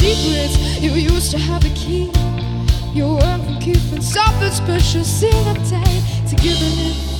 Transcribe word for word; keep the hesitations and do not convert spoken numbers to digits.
secrets. You used to have a key. You weren't from keeping something special in a day. To giving it